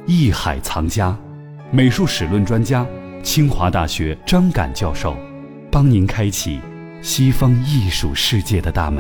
艺海藏家，美术史论专家，清华大学张敢教授，帮您开启西方艺术世界的大门。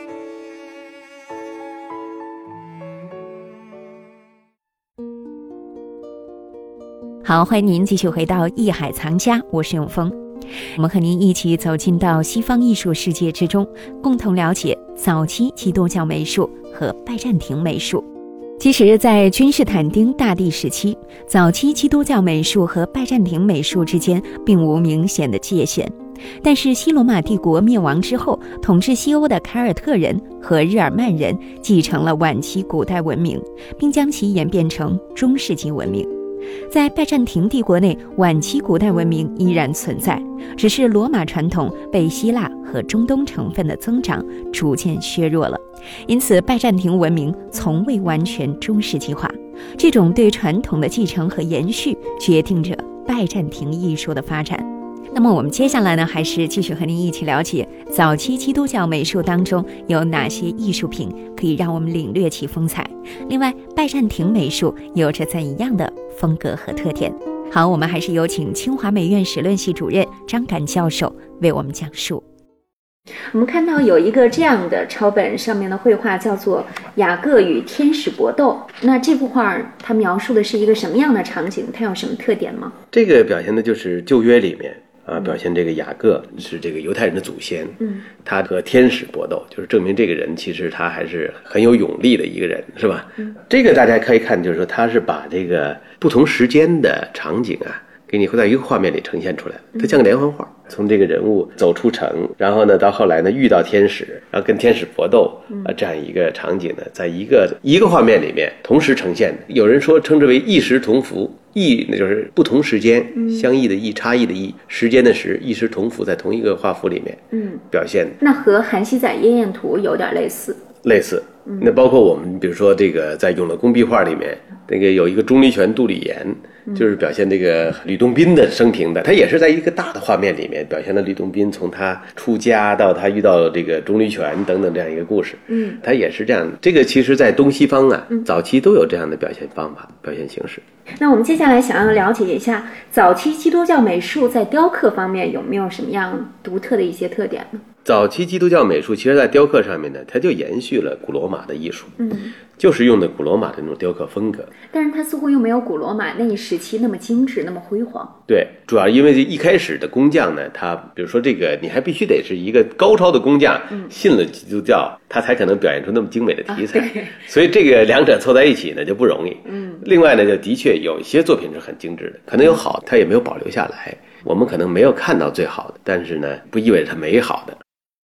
好，欢迎您继续回到艺海藏家，我是永峰。我们和您一起走进到西方艺术世界之中，共同了解早期基督教美术和拜占庭美术。其实在君士坦丁大帝时期，早期基督教美术和拜占庭美术之间并无明显的界限。但是西罗马帝国灭亡之后，统治西欧的凯尔特人和日耳曼人继承了晚期古代文明，并将其演变成中世纪文明。在拜占庭帝国内，晚期古代文明依然存在，只是罗马传统被希腊和中东成分的增长逐渐削弱了，因此拜占庭文明从未完全中世纪化。这种对传统的继承和延续决定着拜占庭艺术的发展。那么我们接下来呢，还是继续和您一起了解早期基督教美术当中有哪些艺术品可以让我们领略其风采，另外拜占庭美术有着怎样的风格和特点。好，我们还是有请清华美院史论系主任张敢教授为我们讲述。我们看到有一个这样的抄本，上面的绘画叫做《雅各与天使搏斗》。那这幅画它描述的是一个什么样的场景？它有什么特点吗？ 这个表现的就是旧约里面表现这个雅各是这个犹太人的祖先，他和天使搏斗，就是证明这个人其实他还是很有勇力的一个人，是吧？这个大家可以看，就是说他是把这个不同时间的场景给你会在一个画面里呈现出来，它像个连环画。从这个人物走出城，然后呢到后来呢遇到天使，然后跟天使搏斗这样一个场景呢，在一个画面里面同时呈现。有人说称之为异时同符，异那就是不同时间，相异的异，差异的异，时间的时，异时同符，在同一个画幅里面表现。 那和韩熙载夜宴图有点类似。 那包括我们比如说这个在永乐宫壁画里面，那个有一个钟离权杜李岩，就是表现这个吕洞宾的生平的，他也是在一个大的画面里面表现了吕洞宾从他出家到他遇到这个钟离权等等这样一个故事。他也是这样。这个其实在东西方早期都有这样的表现方法、表现形式。 那我们接下来想要了解一下早期基督教美术在雕刻方面有没有什么样独特的一些特点呢？ 早期基督教美术其实在雕刻上面呢，它就延续了古罗马的艺术，就是用的古罗马的那种雕刻风格， 但是它似乎又没有古罗马那一时期那么精致那么辉煌。 对，主要因为一开始的工匠呢，他比如说这个你还必须得是一个高超的工匠，信了基督教，他才可能表现出那么精美的题材，所以这个两者凑在一起呢就不容易。另外呢，就的确有一些作品是很精致的，可能有好，它也没有保留下来，我们可能没有看到最好的，但是呢不意味着它没好的。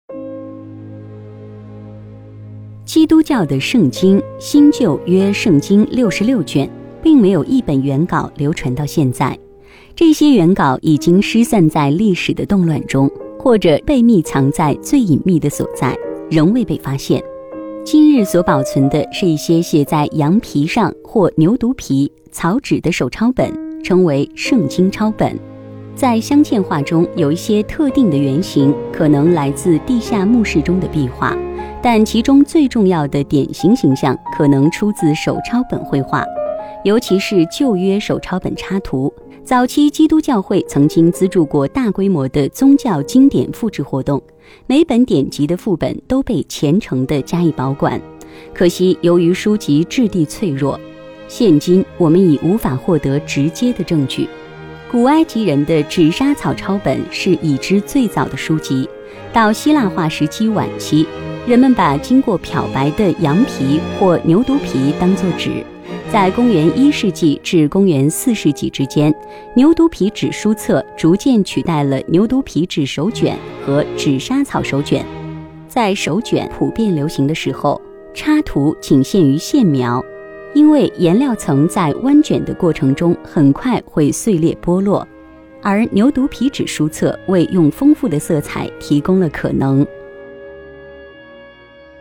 基督教的圣经新旧约圣经66卷，并没有一本原稿流传到现在。这些原稿已经失散在历史的动乱中，或者被密藏在最隐秘的所在，仍未被发现。今日所保存的是一些写在羊皮上或牛犊皮、草纸的手抄本，称为圣经抄本。在镶嵌画中有一些特定的原型，可能来自地下墓室中的壁画，但其中最重要的典型形象可能出自手抄本绘画，尤其是旧约手抄本插图。早期基督教会曾经资助过大规模的宗教经典复制活动，每本典籍的副本都被虔诚地加以保管。可惜由于书籍质地脆弱，现今我们已无法获得直接的证据。古埃及人的纸莎草抄本是已知最早的书籍，到希腊化时期晚期，人们把经过漂白的羊皮或牛犊皮当作纸。在公元1世纪至公元4世纪之间，牛犊皮纸书册逐渐取代了牛犊皮纸手卷和纸莎草手卷。在手卷普遍流行的时候，插图仅限于线描，因为颜料层在弯卷的过程中很快会碎裂剥落，而牛犊皮纸书册为用丰富的色彩提供了可能。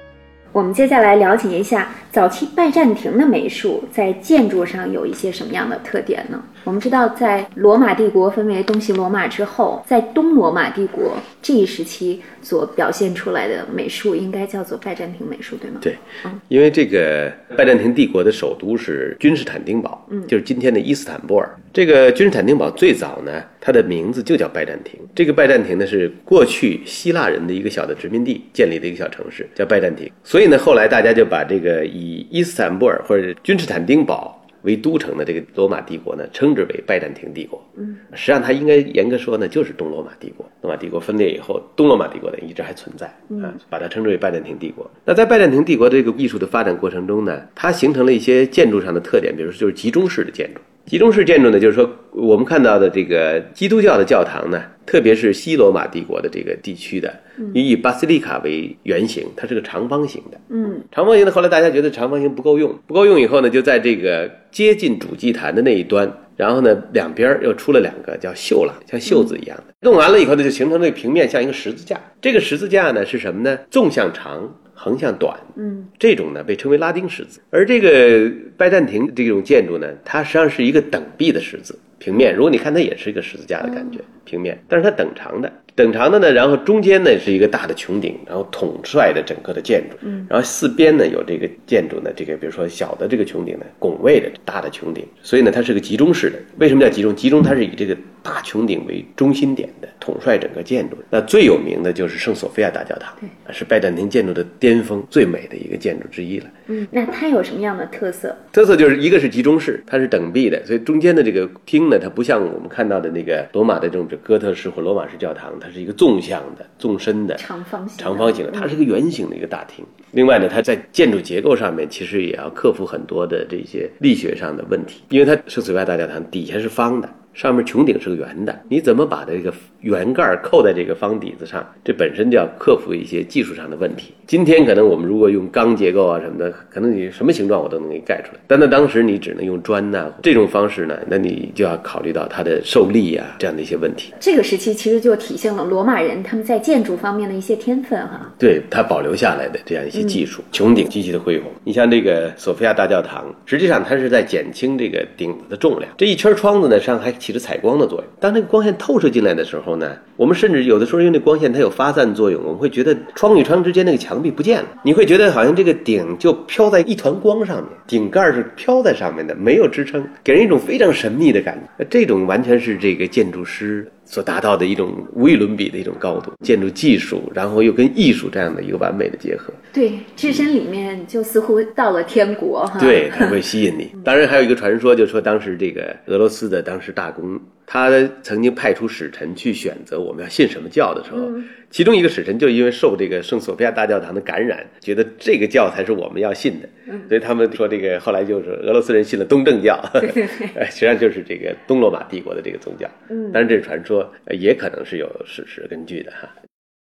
我们接下来了解一下早期拜占庭的美术在建筑上有一些什么样的特点呢？我们知道，在罗马帝国分为东西罗马之后，在东罗马帝国这一时期所表现出来的美术应该叫做拜占庭美术，对吗？ 对，因为这个拜占庭帝国的首都是君士坦丁堡，就是今天的伊斯坦布尔。这个君士坦丁堡最早呢，它的名字就叫拜占庭。这个拜占庭呢，是过去希腊人的一个小的殖民地建立的一个小城市，叫拜占庭。所以呢，后来大家就把这个以伊斯坦布尔或者君士坦丁堡为都城的这个罗马帝国呢，称之为拜占庭帝国。实际上它应该严格说呢，就是东罗马帝国。罗马帝国分裂以后，东罗马帝国呢一直还存在把它称之为拜占庭帝国。那在拜占庭帝国这个艺术的发展过程中呢，它形成了一些建筑上的特点，比如说就是集中式的建筑。集中式建筑呢，就是说我们看到的这个基督教的教堂呢，特别是西罗马帝国的这个地区的，以巴西利卡为原型，它是个长方形的。长方形的后来大家觉得长方形不够用以后呢，就在这个接近主祭坛的那一端，然后呢两边又出了两个叫袖廊，像袖子一样的。弄完了以后呢，就形成这个平面像一个十字架。这个十字架呢是什么呢？纵向长，横向短，这种呢被称为拉丁十字。而这个拜占庭这种建筑呢，它实际上是一个等壁的十字平面，如果你看它也是一个十字架的感觉，平面，但是它等长的呢，然后中间呢是一个大的穹顶，然后统帅的整个的建筑，然后四边呢有这个建筑呢，这个比如说小的这个穹顶呢拱卫的大的穹顶，所以呢它是个集中式的。为什么叫集中？集中它是以这个大穹顶为中心点的，统帅整个建筑。那最有名的就是圣索菲亚大教堂，是拜占庭建筑的巅峰，最美的一个建筑之一了。 那它有什么样的特色？ 特色就是一个是集中式，它是等壁的，所以中间的这个厅呢，它不像我们看到的那个罗马的这种哥特式或罗马式教堂，它是一个纵向的、纵深的、长方形的，它是一个圆形的一个大厅。另外呢，它在建筑结构上面其实也要克服很多的这些力学上的问题，因为它圣索菲亚大教堂底下是方的，上面穹顶是个圆的，你怎么把这个圆盖扣在这个方底子上，这本身就要克服一些技术上的问题。今天可能我们如果用钢结构啊什么的，可能你什么形状我都能给你盖出来，但在当时你只能用砖啊这种方式呢，那你就要考虑到它的受力啊这样的一些问题。 这个时期其实就体现了罗马人他们在建筑方面的一些天分哈。 对，它保留下来的这样一些技术，穹顶极其的恢宏。你像这个索菲亚大教堂，实际上它是在减轻这个顶子的重量，这一圈窗子呢上还起着采光的作用。当这个光线透射进来的时候呢，我们甚至有的时候因为那光线它有发散作用，我们会觉得窗与窗之间那个墙壁不见了，你会觉得好像这个顶就飘在一团光上面，顶盖是飘在上面的，没有支撑，给人一种非常神秘的感觉。这种完全是这个建筑师所达到的一种无与伦比的一种高度，建筑技术，然后又跟艺术这样的一个完美的结合。 对，置身里面就似乎到了天国哈。 对，它会吸引你。当然还有一个传说，就是说当时这个俄罗斯的当时大公，他曾经派出使臣去选择我们要信什么教的时候，其中一个使臣就因为受这个圣索菲亚大教堂的感染，觉得这个教才是我们要信的，所以他们说这个后来就是俄罗斯人信了东正教，实际上就是这个东罗马帝国的这个宗教。当然这是传说，也可能是有史实根据的哈。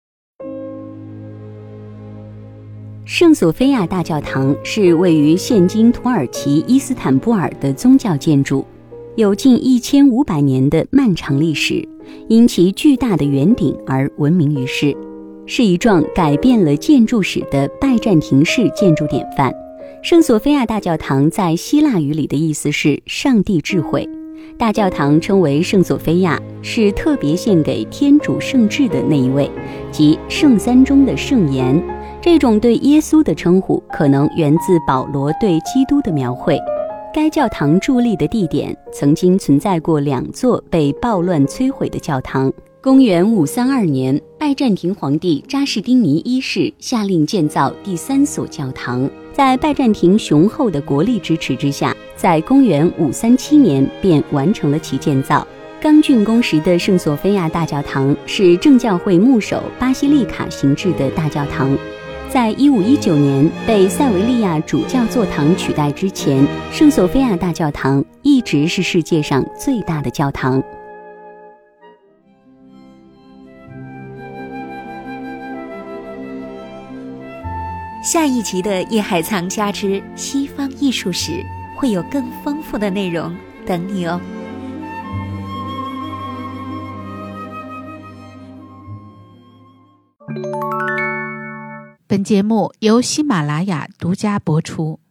圣索菲亚大教堂是位于现今土耳其伊斯坦布尔的宗教建筑，有近1500年的漫长历史，因其巨大的圆顶而闻名于世，是一幢改变了建筑史的拜占庭式建筑典范。圣索菲亚大教堂在希腊语里的意思是上帝智慧，大教堂称为圣索菲亚，是特别献给天主圣智的那一位，即圣三中的圣言。这种对耶稣的称呼可能源自保罗对基督的描绘。该教堂伫立的地点曾经存在过2座被暴乱摧毁的教堂。公元532年，拜占庭皇帝扎士丁尼一世下令建造第3所教堂，在拜占庭雄厚的国力支持之下，在公元537年便完成了其建造。刚竣工时的圣索菲亚大教堂是正教会牧首巴西利卡形制的大教堂。在1519年被塞维利亚主教座堂取代之前，圣索菲亚大教堂一直是世界上最大的教堂。 下一集的《艺海藏家之西方艺术史》会有更丰富的内容等你哦。 本本节目由喜马拉雅独家播出。